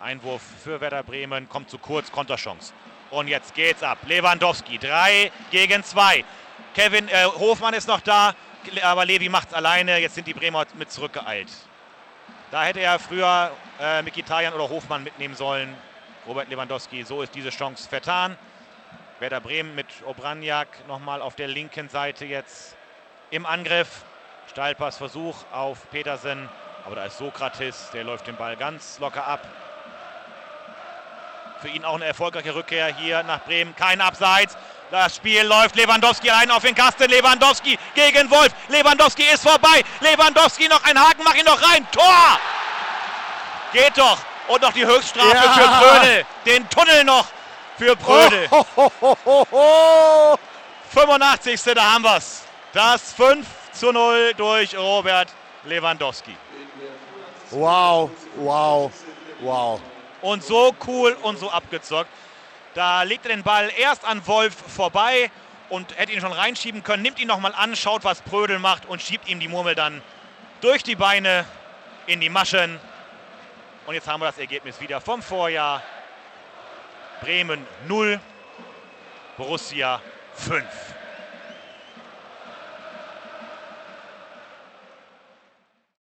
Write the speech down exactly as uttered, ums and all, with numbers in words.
Einwurf für Werder Bremen, kommt zu kurz, Konterchance. Und jetzt geht's ab. Lewandowski, drei gegen zwei. Kevin äh, Hofmann ist noch da, aber Levi macht's alleine. Jetzt sind die Bremer mit zurückgeeilt. Da hätte er früher äh, Mkhitaryan oder Hofmann mitnehmen sollen. Robert Lewandowski, so ist diese Chance vertan. Werder Bremen mit Obraniak nochmal auf der linken Seite jetzt im Angriff. Steilpassversuch auf Petersen, aber da ist Sokrates, der läuft den Ball ganz locker ab. Für ihn auch eine erfolgreiche Rückkehr hier nach Bremen, kein Abseits. Das Spiel läuft, Lewandowski ein auf den Kasten, Lewandowski gegen Wolf. Lewandowski ist vorbei, Lewandowski noch ein Haken, mach ihn noch rein, Tor! Geht doch! Und noch die Höchststrafe ja. für Prödel, den Tunnel noch für Prödel. Oh, oh, oh, oh, oh. fünfundachtzigste Da haben wir's. Das fünf zu null durch Robert Lewandowski. Wow, wow, wow. Und so cool und so abgezockt. Da legt er den Ball erst an Wolf vorbei und hätte ihn schon reinschieben können. Nimmt ihn nochmal an, schaut, was Prödel macht und schiebt ihm die Murmel dann durch die Beine in die Maschen. Und jetzt haben wir das Ergebnis wieder vom Vorjahr. Bremen null, Borussia fünf.